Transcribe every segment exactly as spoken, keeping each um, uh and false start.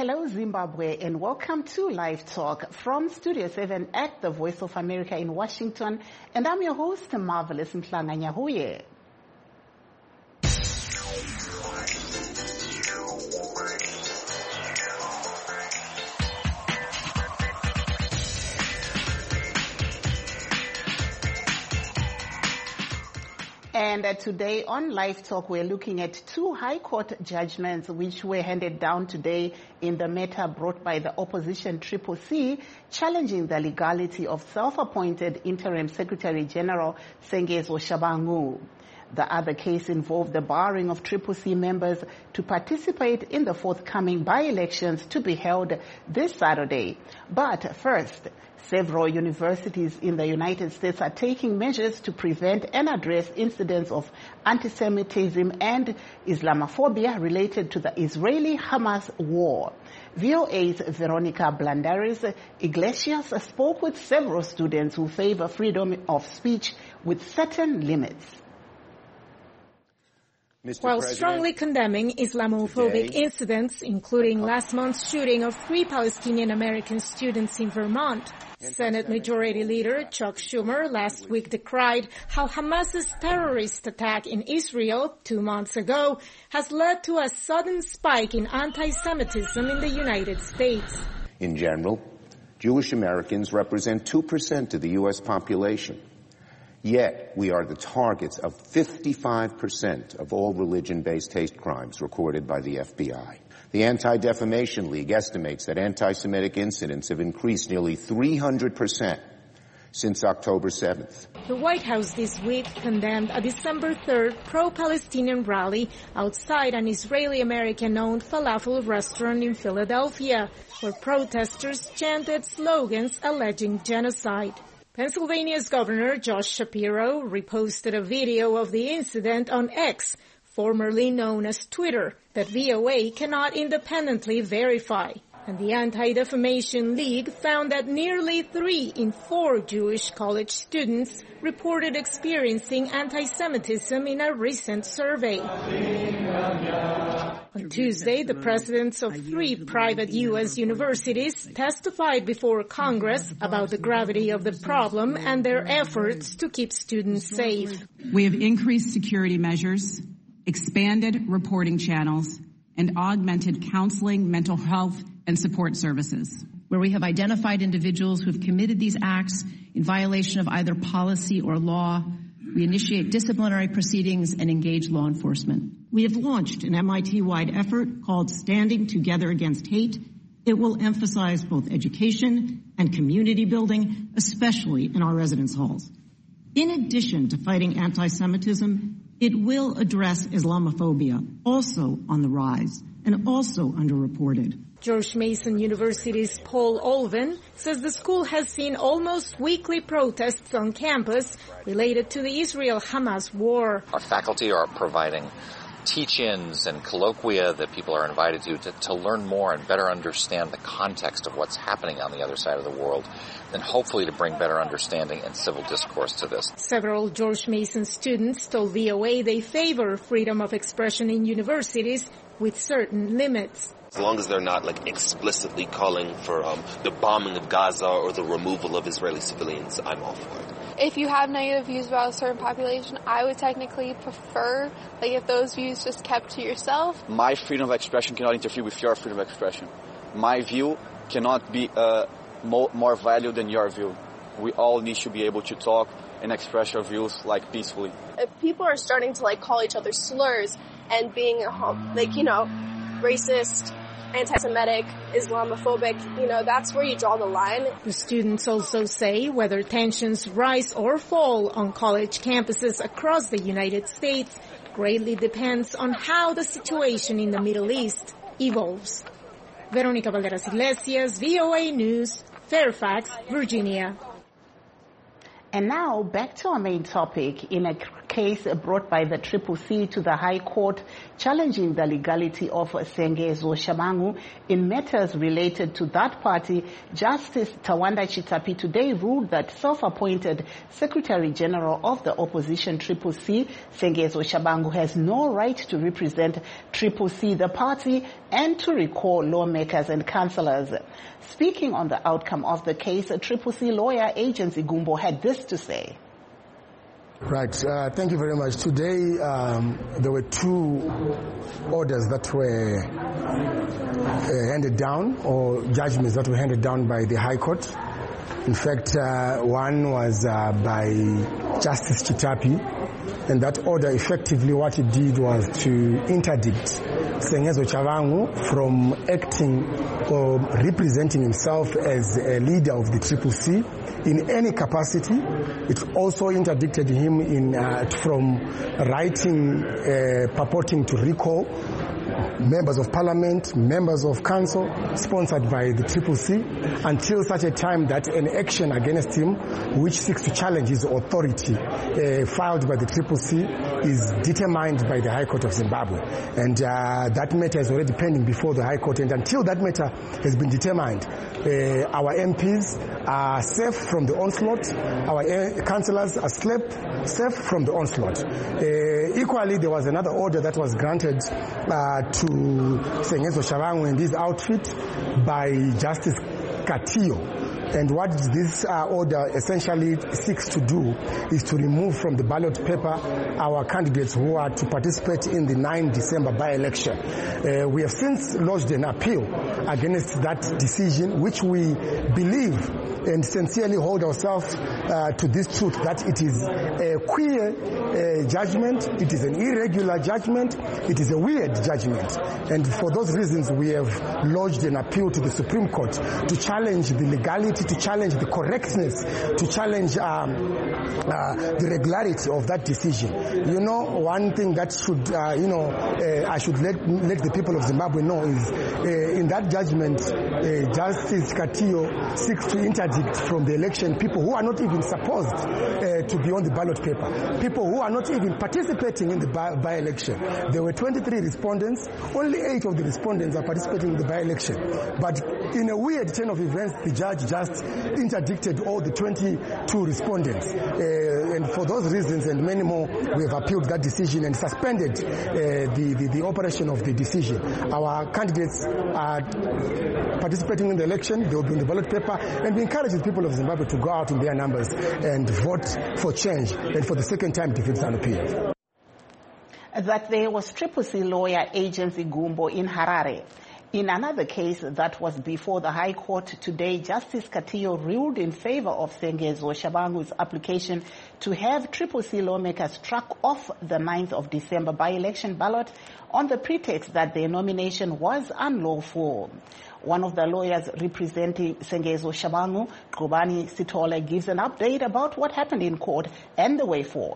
Hello, Zimbabwe, and welcome to Live Talk from Studio seven at the Voice of America in Washington. And I'm your host, Marvelous Mhlanga Nyahuye. And uh, today on Live Talk, we're looking at two High Court judgments which were handed down today in the matter brought by the opposition Triple C, challenging the legality of self-appointed Interim Secretary General Sengezo Shabangu. The other case involved the barring of Triple C members to participate in the forthcoming by-elections to be held this Saturday. But first, several universities in the United States are taking measures to prevent and address incidents of anti-Semitism and Islamophobia related to the Israeli-Hamas war. V O A's Veronica Blandaris Iglesias spoke with several students who favor freedom of speech with certain limits. Mister While President, strongly condemning Islamophobic today, incidents, including last month's shooting of three Palestinian American students in Vermont, Senate Majority Leader Chuck Schumer last week decried how Hamas's terrorist attack in Israel two months ago has led to a sudden spike in anti-Semitism in the United States. In general, Jewish Americans represent two percent of the U S population. Yet, we are the targets of fifty-five percent of all religion-based hate crimes recorded by the F B I. The Anti-Defamation League estimates that anti-Semitic incidents have increased nearly three hundred percent since October seventh. The White House this week condemned a December third pro-Palestinian rally outside an Israeli-American-owned falafel restaurant in Philadelphia, where protesters chanted slogans alleging genocide. Pennsylvania's Governor Josh Shapiro reposted a video of the incident on X, formerly known as Twitter, that V O A cannot independently verify. And the Anti-Defamation League found that nearly three in four Jewish college students reported experiencing anti-Semitism in a recent survey. On Tuesday, the presidents of three private U S universities testified before Congress about the gravity of the problem and their efforts to keep students safe. We have increased security measures, expanded reporting channels, and augmented counseling, mental health, and support services. Where we have identified individuals who have committed these acts in violation of either policy or law, we initiate disciplinary proceedings and engage law enforcement. We have launched an M I T-wide effort called Standing Together Against Hate. It will emphasize both education and community building, especially in our residence halls. In addition to fighting anti-Semitism, it will address Islamophobia, also on the rise and also underreported. George Mason University's Paul Olvin says the school has seen almost weekly protests on campus related to the Israel-Hamas war. Our faculty are providing teach-ins and colloquia that people are invited to, to to learn more and better understand the context of what's happening on the other side of the world, and hopefully to bring better understanding and civil discourse to this. Several George Mason students told V O A they favor freedom of expression in universities with certain limits. As long as they're not like explicitly calling for um, the bombing of Gaza or the removal of Israeli civilians, I'm all for it. If you have negative views about a certain population, I would technically prefer, like, if those views just kept to yourself. My freedom of expression cannot interfere with your freedom of expression. My view cannot be uh, more, more valued than your view. We all need to be able to talk and express our views, like, peacefully. If people are starting to, like, call each other slurs and being, like, you know, racist, anti-Semitic, Islamophobic, you know, that's where you draw the line. The students also say whether tensions rise or fall on college campuses across the United States greatly depends on how the situation in the Middle East evolves. Veronica Valderas Iglesias, V O A News, Fairfax, Virginia. And now back to our main topic. In a case brought by the Triple C to the High Court challenging the legality of Sengezo Shabangu in matters related to that party, Justice Tawanda Chitapi today ruled that self-appointed Secretary General of the opposition Triple C, Sengezo Shabangu, has no right to represent Triple C, the party, and to recall lawmakers and councillors. Speaking on the outcome of the case, Triple C lawyer Agence Igumbo had this to say. Right. Uh, thank you very much. Today, um, there were two orders that were uh, handed down, or judgments that were handed down by the High Court. In fact, uh, one was uh, by Justice Chitapi, and that order effectively what it did was to interdict Sengezo Shabangu from acting or representing himself as a leader of the Triple C in any capacity. It also interdicted him in uh, from writing, uh, purporting to recall members of parliament, members of council, sponsored by the Triple C, until such a time that an action against him, which seeks to challenge his authority, uh, filed by the Triple C, is determined by the High Court of Zimbabwe. And uh, that matter is already pending before the High Court. And until that matter has been determined, uh, our M Ps are safe from the onslaught. Our uh, councillors are safe, safe from the onslaught. Uh, equally, there was another order that was granted uh, to Sengezo Shabangu and his outfit by Justice Katillo. And what this uh, order essentially seeks to do is to remove from the ballot paper our candidates who are to participate in the ninth December by-election. Uh, we have since lodged an appeal against that decision, which we believe and sincerely hold ourselves uh, to this truth, that it is a queer uh, judgment, it is an irregular judgment, it is a weird judgment. And for those reasons, we have lodged an appeal to the Supreme Court to challenge the legality, to challenge the correctness, to challenge um, uh, the regularity of that decision. You know, one thing that should, uh, you know, uh, I should let let the people of Zimbabwe know is uh, in that judgment, uh, Justice Katillo seeks to interdict from the election people who are not even supposed uh, to be on the ballot paper, people who are not even participating in the by- by-election. There were twenty-three respondents, only eight of the respondents are participating in the by-election. But in a weird turn of events, the judge just interdicted all the twenty-two respondents. Uh, and for those reasons and many more, we have appealed that decision and suspended uh, the, the, the operation of the decision. Our candidates are participating in the election, they will be in the ballot paper, and we encourage the people of Zimbabwe to go out in their numbers and vote for change, and for the second time defeat ZANU-PF. That there was Triple C lawyer Agence Igumbo in Harare. In another case that was before the High Court today, Justice Katillo ruled in favor of Sengezo Shabangu's application to have Triple C lawmakers struck off the ninth of December by-election ballot on the pretext that their nomination was unlawful. One of the lawyers representing Sengezo Shabangu, Kubani Sitole, gives an update about what happened in court and the way forward.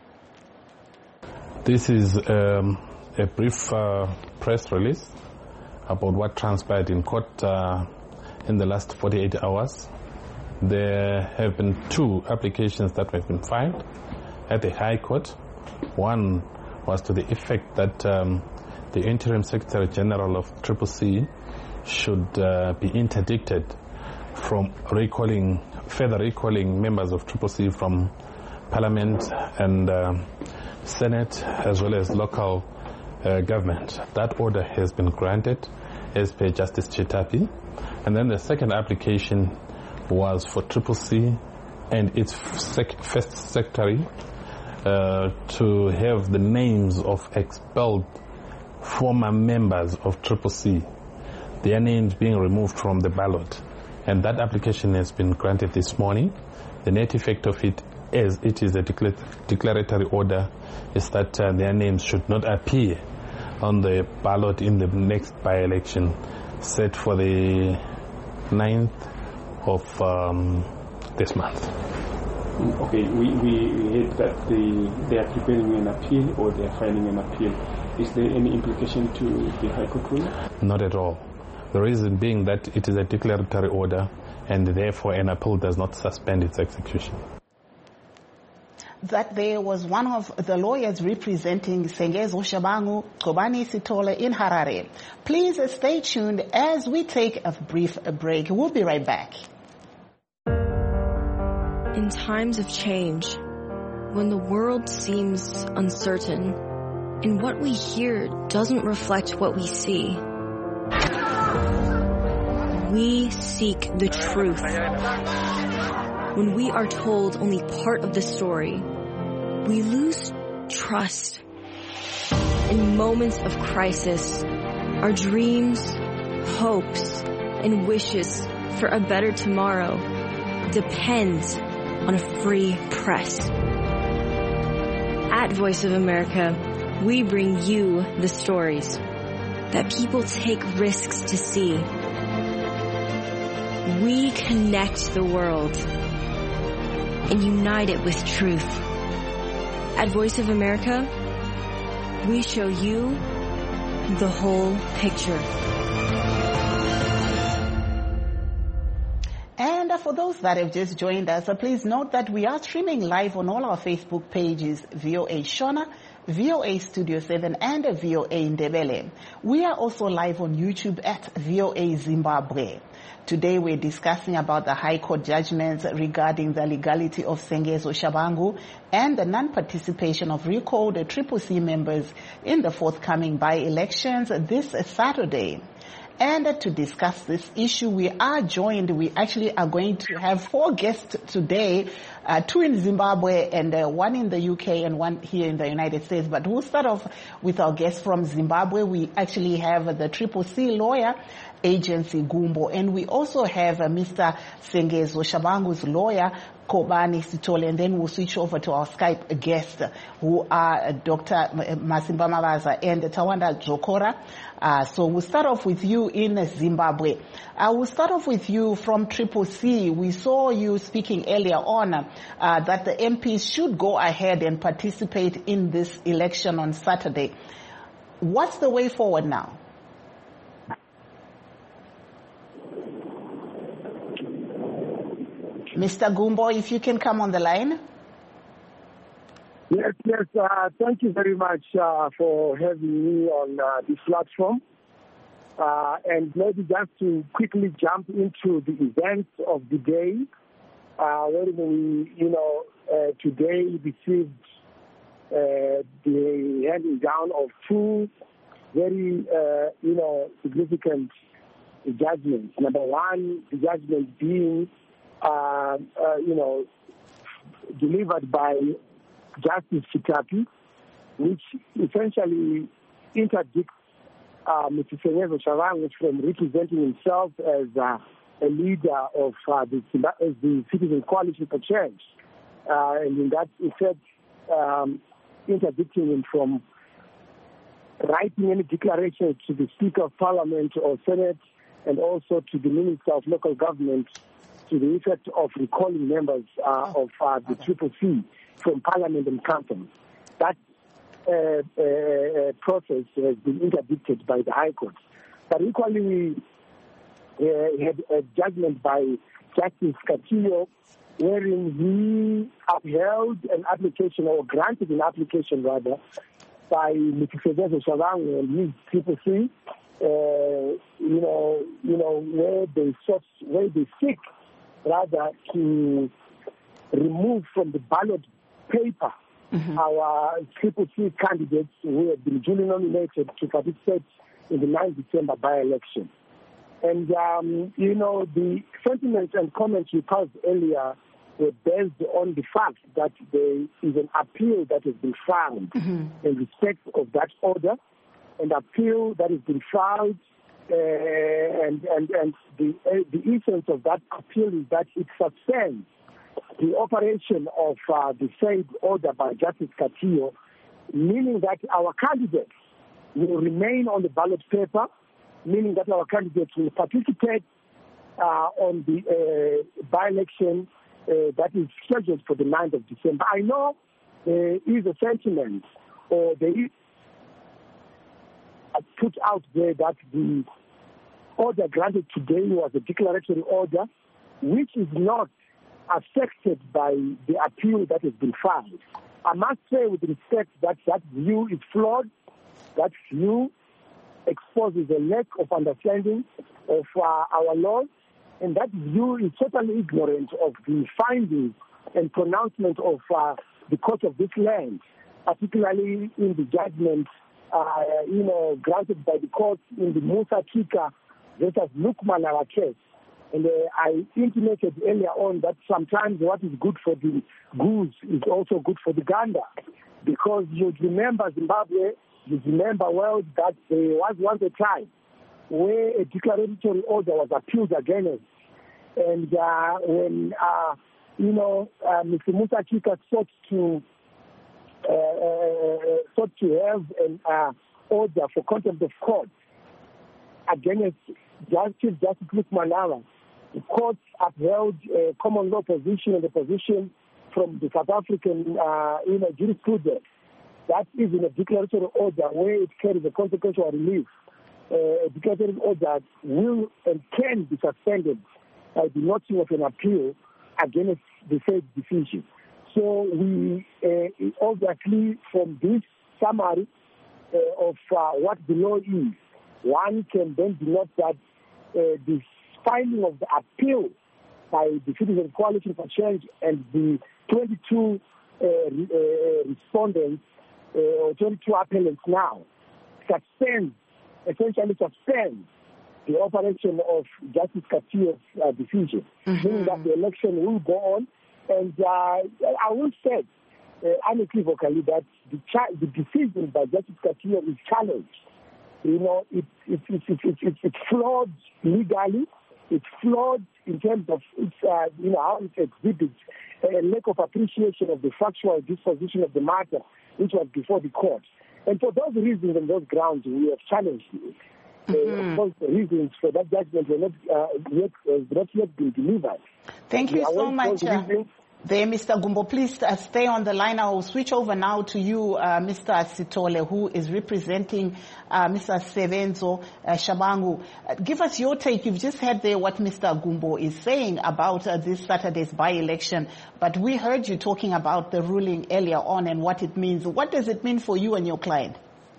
This is um, a brief uh, press release about what transpired in court uh, in the last forty-eight hours. There have been two applications that have been filed at the High Court. One was to the effect that um, the Interim Secretary General of Triple C should uh, be interdicted from recalling, further recalling members of Triple C from Parliament and uh, Senate as well as local uh, government. That order has been granted as per Justice Chitapi. And then the second application was for Triple C and its sec- first secretary uh, to have the names of expelled former members of Triple C, their names being removed from the ballot. And that application has been granted this morning. The net effect of it, as it is a decla- declaratory order, is that uh, their names should not appear on the ballot in the next by-election set for the ninth of um, this month. Okay, we, we heard that they, they are preparing an appeal or they are filing an appeal. Is there any implication to the High Court ruling? Not at all. The reason being that it is a declaratory order and therefore an appeal does not suspend its execution. that there was one of the lawyers representing Sengezo Shabangu, Kobani Sitole, in Harare. Please stay tuned as we take a brief break. We'll be right back. In times of change, when the world seems uncertain and what we hear doesn't reflect what we see, we seek the truth. When we are told only part of the story, we lose trust. In moments of crisis, our dreams, hopes, and wishes for a better tomorrow depend on a free press. At Voice of America, we bring you the stories that people take risks to see. We connect the world and unite it with truth. At Voice of America, we show you the whole picture. And for those that have just joined us, please note that we are streaming live on all our Facebook pages, V O A Shona, V O A Studio seven, and V O A Ndebele. We are also live on YouTube at V O A Zimbabwe. Today we're discussing about the High Court judgments regarding the legality of Sengezo Shabangu and the non-participation of recalled Triple C members in the forthcoming by-elections this Saturday. And to discuss this issue, we are joined, we actually are going to have four guests today, uh, two in Zimbabwe and uh, one in the U K and one here in the United States. But we'll start off with our guest from Zimbabwe. We actually have the Triple C lawyer, Agency Gumbo, and we also have uh, Mister Sengezo Shabangu's lawyer, Kobani Sitole, and then we'll switch over to our Skype guests, who are uh, Doctor Masimba Mabaza and Tawanda Jokora. Uh, so we'll start off with you in Zimbabwe. I will start off with you from Triple C. We saw you speaking earlier on uh, that the M Ps should go ahead and participate in this election on Saturday. What's the way forward now? Mister Gumbo, if you can come on the line. Yes, yes. Uh, thank you very much uh, for having me on uh, this platform. Uh, and maybe just to quickly jump into the events of the day, uh, where we, you know, uh, today received uh, the handing down of two very, uh, you know, significant judgments. Number one, the judgment being Uh, uh, you know, delivered by Justice Chitapi, which essentially interdicts uh, Mister Sengezo Shabangu from representing himself as uh, a leader of uh, the, as the Citizen Coalition for Change. Uh, and in that effect, um, interdicting him from writing any declaration to the Speaker of Parliament or Senate, and also to the Minister of Local Government, to the effect of recalling members uh, of uh, the Triple C from Parliament and Council. That uh, uh, process has been interdicted by the High Court. But equally, we uh, had a judgment by Justice Castillo, wherein he upheld an application, or granted an application rather, by Mister Sengezo Shabangu and his Triple C, uh, you know, you know, where they sought, where they seek rather to remove from the ballot paper mm-hmm. our Triple C candidates who have been duly nominated to participate in the ninth of December by-election. And, um, you know, the sentiments and comments we passed earlier were based on the fact that there is an appeal that has been filed mm-hmm. in respect of that order, an appeal that has been filed. Uh, and and, and the, uh, the essence of that appeal is that it suspends the operation of uh, the said order by Justice Castillo, meaning that our candidates will remain on the ballot paper, meaning that our candidates will participate uh, on the uh, by-election uh, that is scheduled for the ninth of December. I know there is a sentiment, or there is put out there that the order granted today was a declaratory order, which is not affected by the appeal that has been filed. I must say with respect that that view is flawed. That view exposes a lack of understanding of uh, our laws, and that view is totally ignorant of the findings and pronouncement of uh, the court of this land, particularly in the judgment, uh, you know, granted by the court in the Musa Kika versus Lukman case. And uh, I intimated earlier on that sometimes what is good for the goose is also good for the gander. Because you remember Zimbabwe, you remember well that there was once a time where a declaratory order was appealed against. And uh, when, uh, you know, uh, Mister Musa Kika sought to, uh, uh, sought to have an uh, order for contempt of court against Justice Justice Lukman, the court upheld a common law position and a position from the South African uh, you know, jurisprudence. That is in a declaratory order where it carries a consequential relief. Uh, a declaratory order will and can be suspended by the notching of an appeal against the said decision. So we uh, obviously from this summary uh, of uh, what the law is, one can then denote that uh, this filing of the appeal by the Citizen Coalition for Change and the twenty-two uh, uh, respondents, uh, or twenty-two appellants now, suspends, essentially suspends the operation of Justice Katiyo's uh, decision, mm-hmm. meaning that the election will go on. And uh, I will say uh, unequivocally that the, cha- the decision by Justice Katiyo is challenged. You know, it, it, it, it, it, it, it's flawed legally. It's flawed in terms of its, uh, you know, how it exhibits a lack of appreciation of the factual disposition of the matter, which was before the court. And for those reasons and those grounds, we have challenged it. Mm-hmm. Uh, of course, the reasons for that judgment were not, uh, yet, uh, not yet been delivered. Thank you so much. Uh, there, Mister Gumbo, please uh, stay on the line. I will switch over now to you, uh, Mister Sitole, who is representing uh, Mister Sevenzo uh, Shabangu. Uh, give us your take. You've just heard there what Mister Gumbo is saying about uh, this Saturday's by-election, but we heard you talking about the ruling earlier on and what it means. What does it mean for you and your client?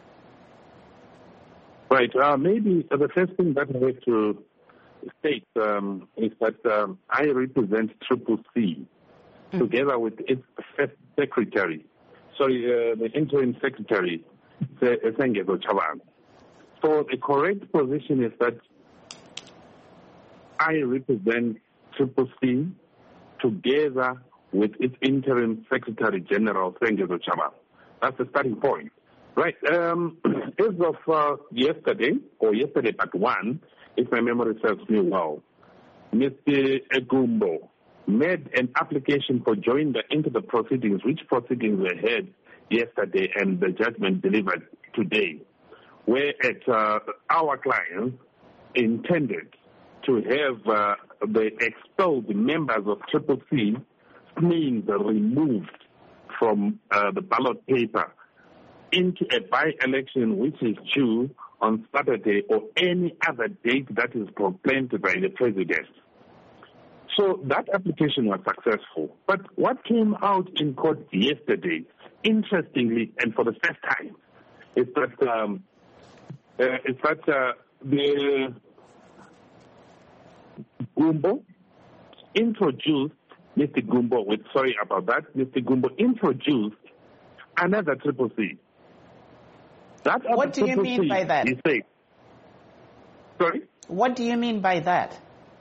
Right. Uh, maybe uh, the first thing that I have to state um, is that um, I represent Triple C, mm-hmm. together with its first secretary, sorry, uh, the interim secretary, Sengezo Chabangu. So the correct position is that I represent Triple C together with its interim secretary general, Sengezo Chabangu. That's the starting point. Right. Um, as of uh, yesterday, or yesterday but one, if my memory serves me well, Mister Egumbo made an application for joinder into the proceedings, which proceedings were heard yesterday and the judgment delivered today, where at, uh, our clients intended to have uh, the expelled members of Triple C names removed from uh, the ballot paper into a by-election which is due on Saturday or any other date that is proclaimed by the president. So that application was successful. But what came out in court yesterday, interestingly, and for the first time, is that um, uh, is that uh, the Gumbo introduced Mister Gumbo. With sorry about that, Mister Gumbo introduced another Triple C. That what do you mean by that? Said, sorry? What do you mean by that?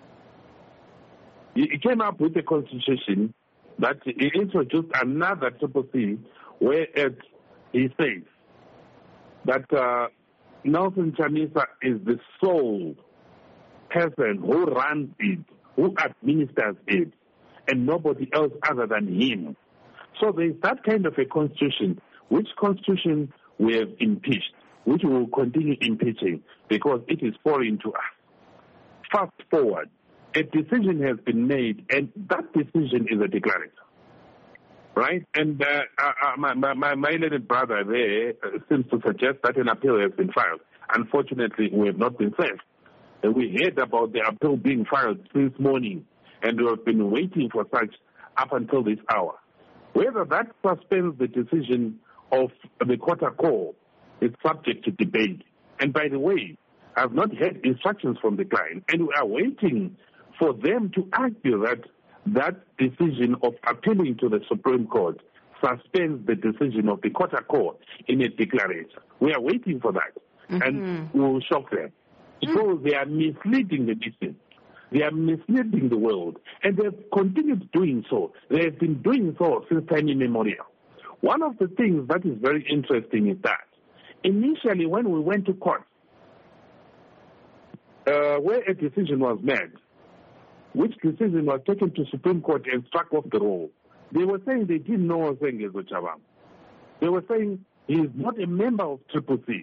He came up with a constitution that he introduced another Triple C, where it, he says that uh, Nelson Chamisa is the sole person who runs it, who administers it, and nobody else other than him. So there is that kind of a constitution, which constitution we have impeached, which we will continue impeaching because it is foreign to us. Fast forward, a decision has been made, and that decision is a declaration, right? And uh, uh, my, my, my little brother there uh, seems to suggest that an appeal has been filed. Unfortunately, we have not been served. And we heard about the appeal being filed this morning, and we have been waiting for such up until this hour. Whether that suspends the decision of the quarter core is subject to debate. And by the way, I have not had instructions from the client, and we are waiting for them to argue that that decision of appealing to the Supreme Court suspends the decision of the quarter court in a declaration. We are waiting for that, mm-hmm. and we will shock them. Because mm-hmm. they are misleading the nation. They are misleading the world, and they have continued doing so. They have been doing so since time immemorial. One of the things that is very interesting is that initially when we went to court, uh, where a decision was made, which decision was taken to Supreme Court and struck off the roll, they were saying they didn't know Sengezo Chabang. They were saying he is not a member of Triple C.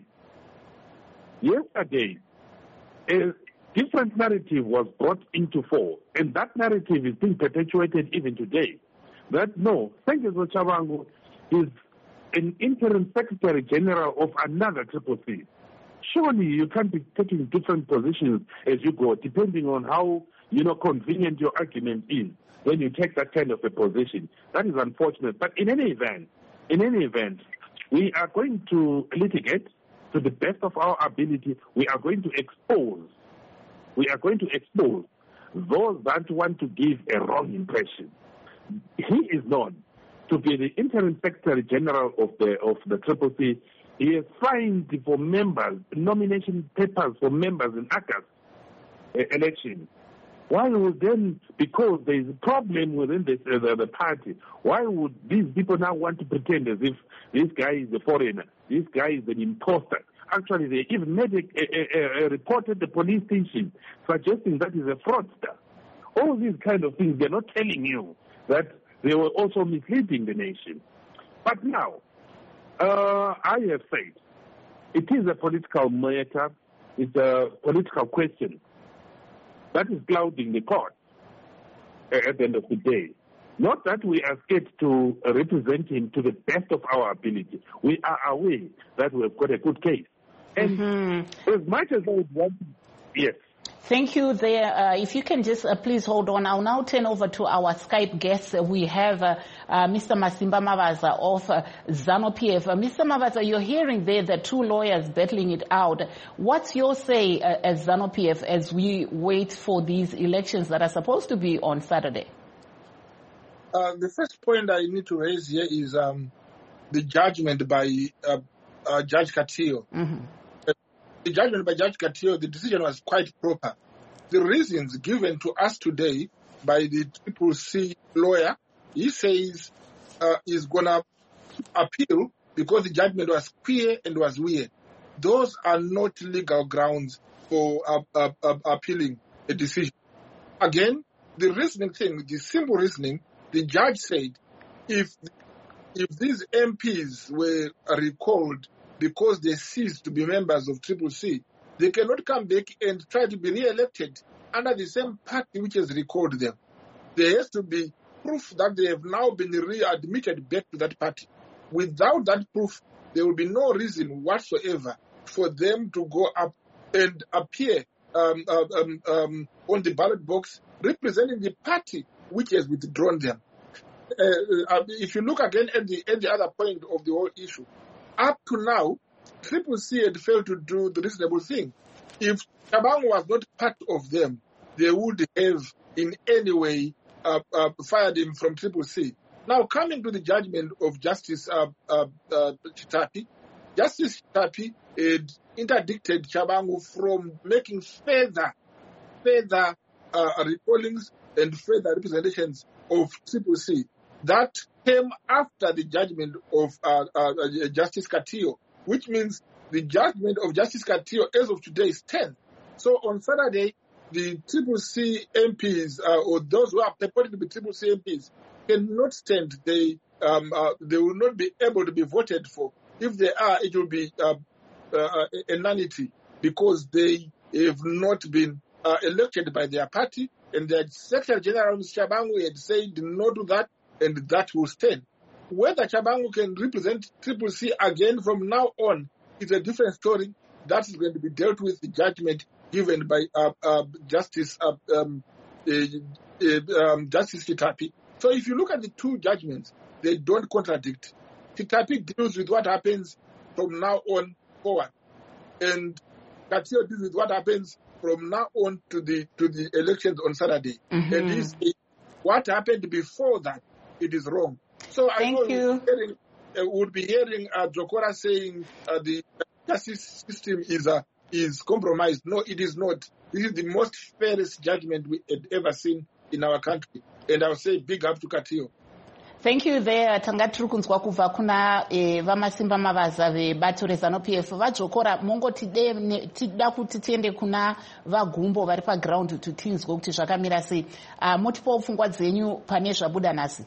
Yesterday, a different narrative was brought into fore, and that narrative is being perpetuated even today. That no, Sengezo Chabang is an interim Secretary General of another Triple C. Surely you can't be taking different positions as you go, depending on how, you know, convenient your argument is when you take that kind of a position. That is unfortunate. But in any event, in any event, we are going to litigate to the best of our ability. We are going to expose, we are going to expose those that want to give a wrong impression. He is known to be the interim Secretary General of the of the Triple C. He has signed for members, nomination papers for members in August uh, election. Why would then, because there is a problem within the, uh, the, the party, why would these people now want to pretend as if this guy is a foreigner, this guy is an imposter? Actually, they even made a, a, a, a report at the police station suggesting that he's a fraudster. All these kind of things, they're not telling you that they were also misleading the nation. But now, uh, I have said, it is a political matter, it's a political question that is clouding the court at the end of the day. Not that we are scared to represent him to the best of our ability. We are aware that we have got a good case. And mm-hmm. as much as I would want, yes. Thank you there. Uh, if you can just uh, please hold on. I'll now turn over to our Skype guests. Uh, we have uh, uh, Mister Masimba Mavaza of uh, ZANU-P F. Uh, Mister Mavaza, you're hearing there the two lawyers battling it out. What's your say uh, as ZANU-P F as we wait for these elections that are supposed to be on Saturday? Uh, the first point I need to raise here is um, the judgment by uh, uh, Judge Katillo. Mm-hmm. The judgment by Judge Katillo, the decision was quite proper. The reasons given to us today by the Triple C lawyer, he says uh, he's going to appeal because the judgment was queer and was weird. Those are not legal grounds for uh, uh, uh, appealing a decision. Again, the reasoning thing, the simple reasoning, the judge said if if these M Ps were recalled because they ceased to be members of Triple C, they cannot come back and try to be re-elected under the same party which has recalled them. There has to be proof that they have now been readmitted back to that party. Without that proof, there will be no reason whatsoever for them to go up and appear um, uh, um, um, on the ballot box representing the party which has withdrawn them. Uh, uh, if you look again at the, at the other point of the whole issue, up to now, Triple C had failed to do the reasonable thing. If Chabang was not part of them, they would have in any way uh, uh, fired him from Triple C. Now, coming to the judgment of Justice uh, uh, uh, Chitapi, Justice Chitapi had interdicted Chabang from making further, further uh, recallings and further representations of Triple C. That came after the judgment of uh, uh, Justice Katillo, which means the judgment of Justice Katillo as of today is ten. So on Saturday, the Triple C M Ps uh, or those who are purported to be Triple C M Ps cannot stand. They um, uh, they will not be able to be voted for. If they are, it will be uh, uh, a nullity because they have not been uh, elected by their party, and their Secretary General Chabang had said no to that. And that will stand. Whether Chabang can represent Triple C again from now on is a different story. That is going to be dealt with the judgment given by uh, uh, Justice uh, um, uh, uh, um, Justice Chitapi. So if you look at the two judgments, they don't contradict. Chitapi deals with what happens from now on forward, and Katio deals with what happens from now on to the to the elections on Saturday. Mm-hmm. And he says what happened before that, it is wrong. So I Thank know you. Hearing, uh, would be hearing uh, Jokora saying uh, the justice system is uh, is compromised. No, it is not. This is the most fairest judgment we had ever seen in our country. And I'll say big up to Katio. Thank you there. Tanga tiri kunzwa kubva kuna eh, vamasimba mavaza vebato reZANU-P F. Vajokora mongo tida kuti tiende kuna vagumbo vari paground kuti tinzwe kuti zvakamira sei. Uh, motipo pfungwa dzenyu pane zvabuda nhasi.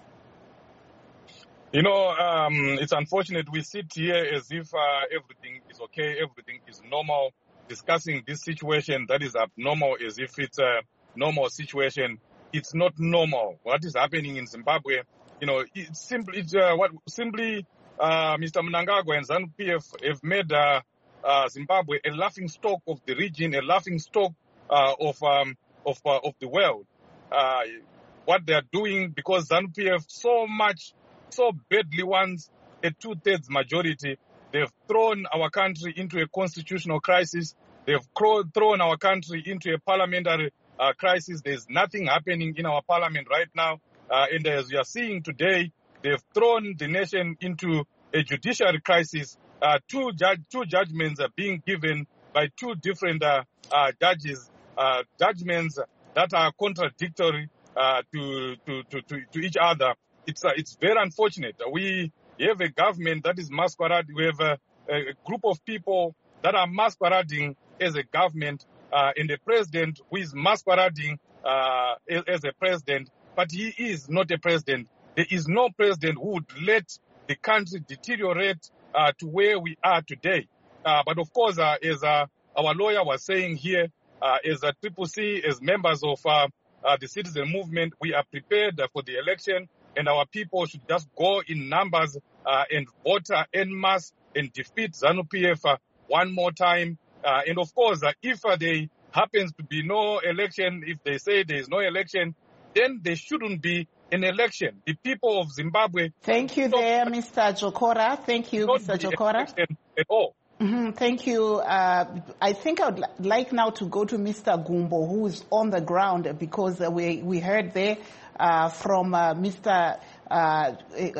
You know, um, it's unfortunate we sit here as if uh, everything is okay, everything is normal, discussing this situation that is abnormal as if it's a normal situation. It's not normal. What is happening in Zimbabwe, you know, it's simply, it's, uh, what simply uh, Mister Mnangagwa and ZANU-P F have made uh, uh, Zimbabwe a laughing stock of the region, a laughing stock uh, of um, of uh, of the world. Uh, what they are doing, because ZANU-P F so much, so badly wants a two-thirds majority. They've thrown our country into a constitutional crisis. They've thrown our country into a parliamentary uh, crisis. There's nothing happening in our parliament right now. Uh, and as we are seeing today, they've thrown the nation into a judiciary crisis. Uh, two, ju two judgments are being given by two different uh, uh, judges, uh, judgments that are contradictory uh, to, to, to, to, to each other. It's, uh, it's very unfortunate. We have a government that is masquerading. We have a, a group of people that are masquerading as a government, uh, and the president who is masquerading uh, as, as a president, but he is not a president. There is no president who would let the country deteriorate uh, to where we are today. Uh, but of course, uh, as uh, our lawyer was saying here, uh, as a Triple C, as members of uh, uh, the citizen movement, we are prepared uh, for the election. And our people should just go in numbers uh, and vote uh, en masse and defeat ZANU-P F uh, one more time. Uh, and of course, uh, if uh, there happens to be no election, if they say there is no election, then there shouldn't be an election. The people of Zimbabwe... Thank you there, Mister Jokora. Thank you, Mister Jokora. At all. Mm-hmm. Thank you. Uh, I think I would like now to go to Mister Gumbo, who is on the ground, because uh, we, we heard there uh, from uh, Mister Uh,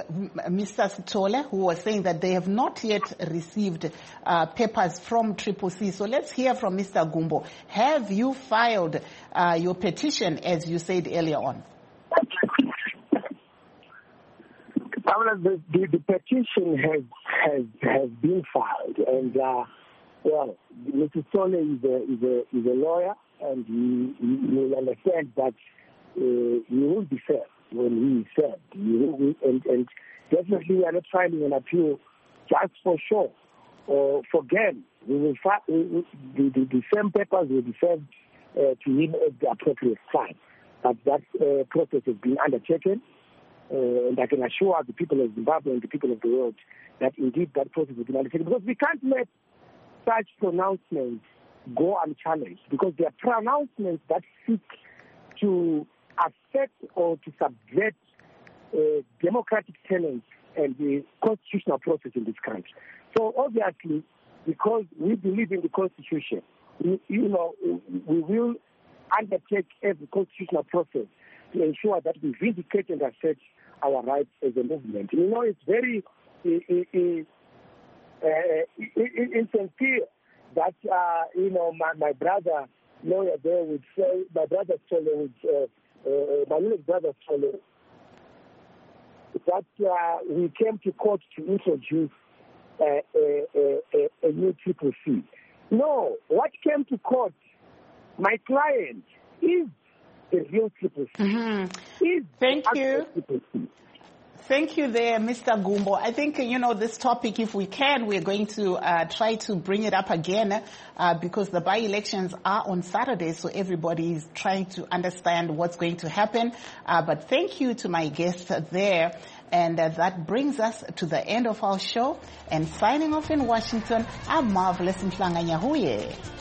Mister Sithole, who was saying that they have not yet received uh, papers from Triple C. So let's hear from Mister Gumbo. Have you filed uh, your petition, as you said earlier on? The, the, the petition has, has has been filed, and uh, well, Mister Sithole is a, is a is a lawyer, and he, he will understand that uh, he will be fair when he said, he, and, and definitely we are not filing an appeal just for show or for gain. We will fi- we, we, the, the, the same papers will be served uh, to him at the appropriate time. But that uh, process has been undertaken, uh, and I can assure the people of Zimbabwe and the people of the world that indeed that process has been undertaken, because we can't let such pronouncements go unchallenged, because they are pronouncements that seek to affect or to subject uh, democratic tenets and the constitutional process in this country. So obviously, because we believe in the Constitution, we, you know, we will undertake every constitutional process to ensure that we vindicate and assert our rights as a movement. You know, it's very uh, uh, insincere that, uh, you know, my, my brother lawyer there would say, my brother Sithole would uh, Uh, my little brother Sithole, that uh, we came to court to introduce uh, a, a, a new Triple C. No, what came to court, my client is the real Triple C. Mm-hmm. Is Thank you. Triple C. Thank you there, Mister Gumbo. I think, you know, this topic, if we can, we're going to uh, try to bring it up again uh, because the by-elections are on Saturday, so everybody is trying to understand what's going to happen. Uh, but thank you to my guests there. And uh, that brings us to the end of our show. And signing off in Washington, I'm Marvelous Mhlanga Nyahuye.